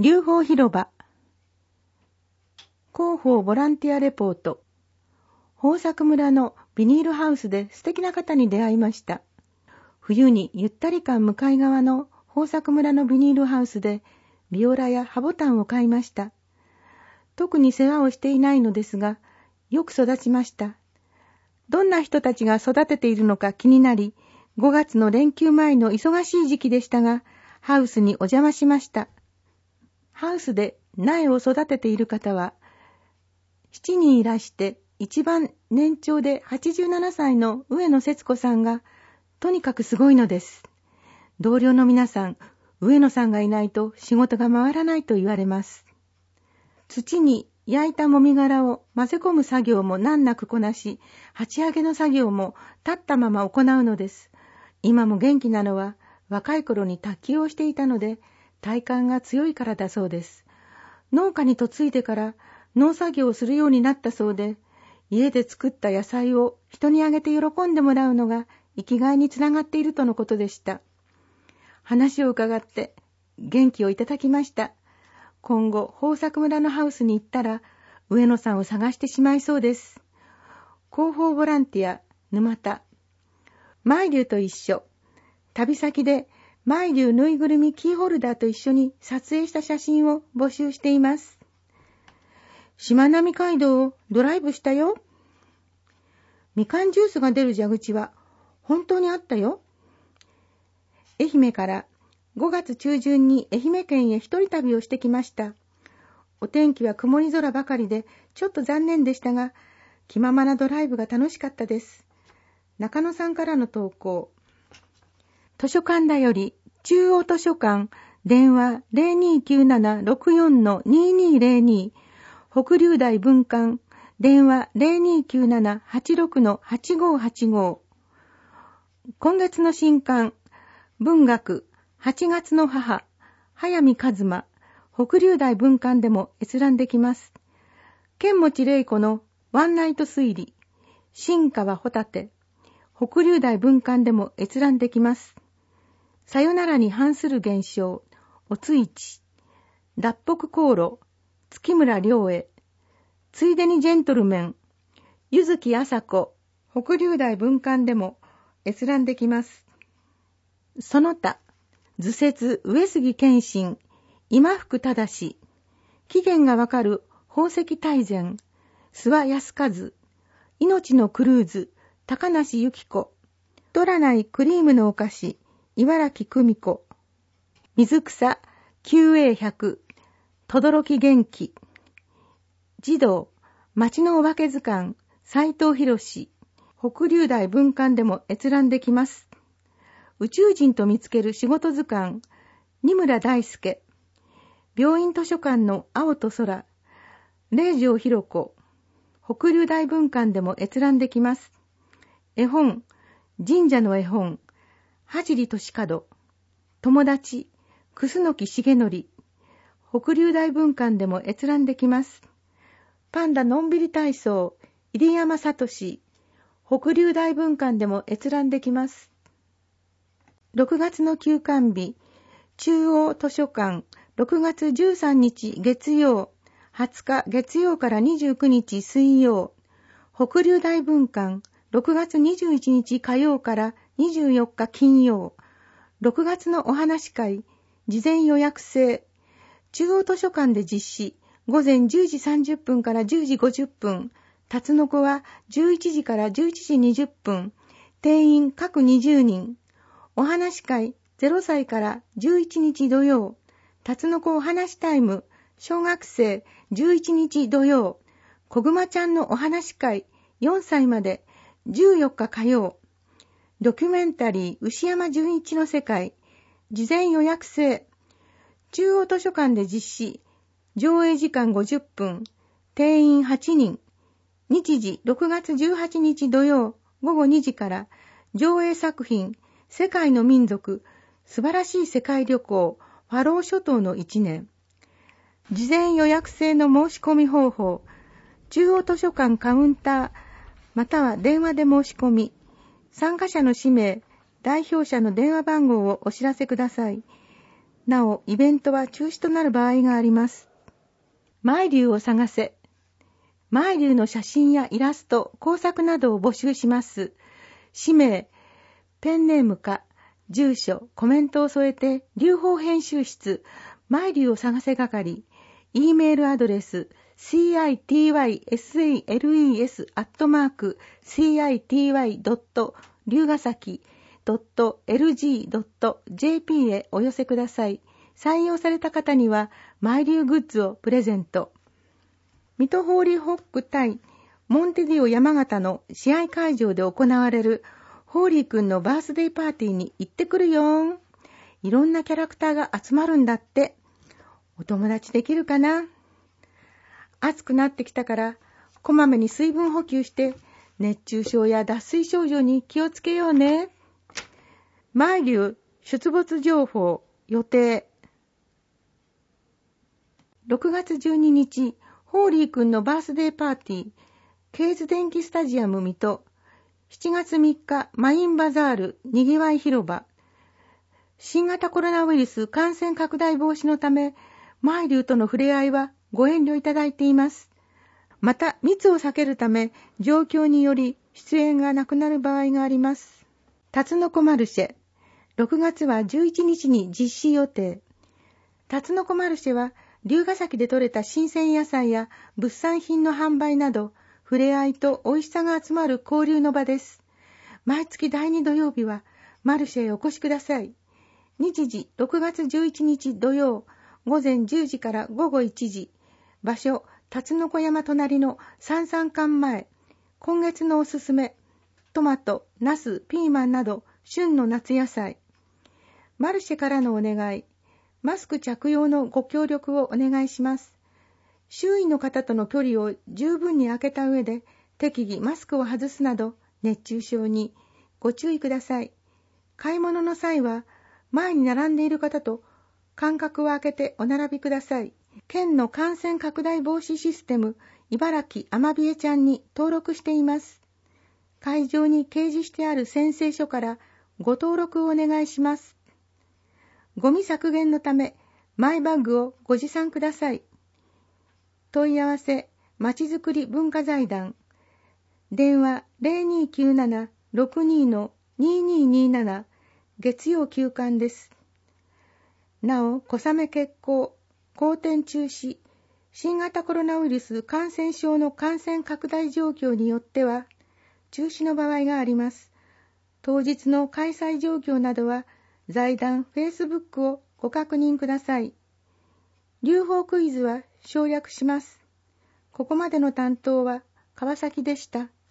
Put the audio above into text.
流峰広場広報ボランティアレポート。豊作村のビニールハウスで素敵な方に出会いました。冬にゆったり感向かい側の豊作村のビニールハウスでビオラやハボタンを買いました。特に世話をしていないのですが、よく育ちました。どんな人たちが育てているのか気になり、5月の連休前の忙しい時期でしたが、ハウスにお邪魔しました。ハウスで苗を育てている方は、7人いらして、一番年長で87歳の上野節子さんが、とにかくすごいのです。同僚の皆さん、上野さんがいないと仕事が回らないと言われます。土に焼いたもみ殻を混ぜ込む作業も難なくこなし、鉢上げの作業も立ったまま行うのです。今も元気なのは若い頃に卓球をしていたので体幹が強いからだそうです。農家に嫁いでから農作業をするようになったそうで、家で作った野菜を人にあげて喜んでもらうのが生きがいにつながっているとのことでした。話を伺って元気をいただきました。今後、豊作村のハウスに行ったら、上野さんを探してしまいそうです。広報ボランティア、沼田。マイリュウと一緒。旅先で、マイリュウぬいぐるみキーホルダーと一緒に撮影した写真を募集しています。しまなみ海道をドライブしたよ。みかんジュースが出る蛇口は、本当にあったよ。愛媛から5月中旬に愛媛県へ一人旅をしてきました。お天気は曇り空ばかりでちょっと残念でしたが、気ままなドライブが楽しかったです。中野さんからの投稿。図書館だより中央図書館電話 029764-2202 北龍大文館電話 029786-8585 今月の新刊文学8月の母、早見一馬、北龍大文館でも閲覧できます。剣持玲子のワンナイト推理、新川ホタテ、北龍大文館でも閲覧できます。さよならに反する現象、おついち、脱北航路、月村良恵、ついでにジェントルメン、柚木麻子、北龍大文館でも閲覧できます。その他、図説上杉謙信、今福忠、起源がわかる宝石大全、諏訪康和、命のクルーズ、高梨由紀子、太らないクリームのお菓子、茨城久美子、水草 QA100、轟元気、児童、町のお化け図鑑、斉藤博士、北龍大文館でも閲覧できます。宇宙人と見つける仕事図鑑、二村大輔、病院図書館の青と空、霊城博子、北龍大文館でも閲覧できます。絵本、神社の絵本、はじりとしかど、友達、楠木重則、北龍大文館でも閲覧できます。パンダのんびり体操、入山聡、北龍大文館でも閲覧できます。6月の休館日、中央図書館、6月13日月曜、20日月曜から29日水曜、北龍大文館、6月21日火曜から24日金曜、6月のお話会、事前予約制、中央図書館で実施、午前10時30分から10時50分、辰の子は11時から11時20分、定員各20人、お話会0歳から11日土曜、辰の子お話タイム、小学生11日土曜、こぐまちゃんのお話会4歳まで14日火曜、ドキュメンタリー牛山純一の世界、事前予約制、中央図書館で実施、上映時間50分、定員8人、日時6月18日土曜午後2時から上映作品、世界の民族、素晴らしい世界旅行、ファロー諸島の1年。事前予約制の申し込み方法、中央図書館カウンター、または電話で申し込み、参加者の氏名、代表者の電話番号をお知らせください。 なお、イベントは中止となる場合があります。マイリュウを探せ。マイリュウの写真やイラスト、工作などを募集します。氏名、ペンネームか、住所、コメントを添えて、劉邦編集室、マイリュウを探せ係、E メールアドレス、citysales.ryugasaki.lg.jp へお寄せください。採用された方には、マイリュウグッズをプレゼント。水戸ホーリーホック対モンテディオ山形の試合会場で行われるホーリーくんのバースデーパーティーに行ってくるよーん。いろんなキャラクターが集まるんだって。お友達できるかな？暑くなってきたから、こまめに水分補給して、熱中症や脱水症状に気をつけようね。マイリュウ出没情報予定。6月12日、ホーリーくんのバースデーパーティー、ケーズ電気スタジアム水戸。7月3日、マインバザールにぎわい広場。新型コロナウイルス感染拡大防止のため、マイリュウとの触れ合いはご遠慮いただいています。また、密を避けるため、状況により出演がなくなる場合があります。タツノコマルシェ。6月は11日に実施予定。タツノコマルシェは、龍ヶ崎で採れた新鮮野菜や物産品の販売など、触れ合いと美味しさが集まる交流の場です。毎月第2土曜日は、マルシェへお越しください。日時、6月11日土曜、午前10時から午後1時。場所、タツノコ山隣の三々館前。今月のおすすめ、トマト、ナス、ピーマンなど、旬の夏野菜。マルシェからのお願い。マスク着用のご協力をお願いします。周囲の方との距離を十分に空けた上で、適宜マスクを外すなど、熱中症にご注意ください。買い物の際は、前に並んでいる方と間隔を空けてお並びください。県の感染拡大防止システム、茨城アマビエちゃんに登録しています。会場に掲示してある宣誓書からご登録をお願いします。ゴミ削減のため、マイバッグをご持参ください。問い合わせ、まちづくり文化財団。電話 0297-62-2227 月曜休館です。なお、小雨決行、好転中止、新型コロナウイルス感染症の感染拡大状況によっては、中止の場合があります。当日の開催状況などは、財団 Facebook をご確認ください。劉邦クイズは省略します。ここまでの担当は川崎でした。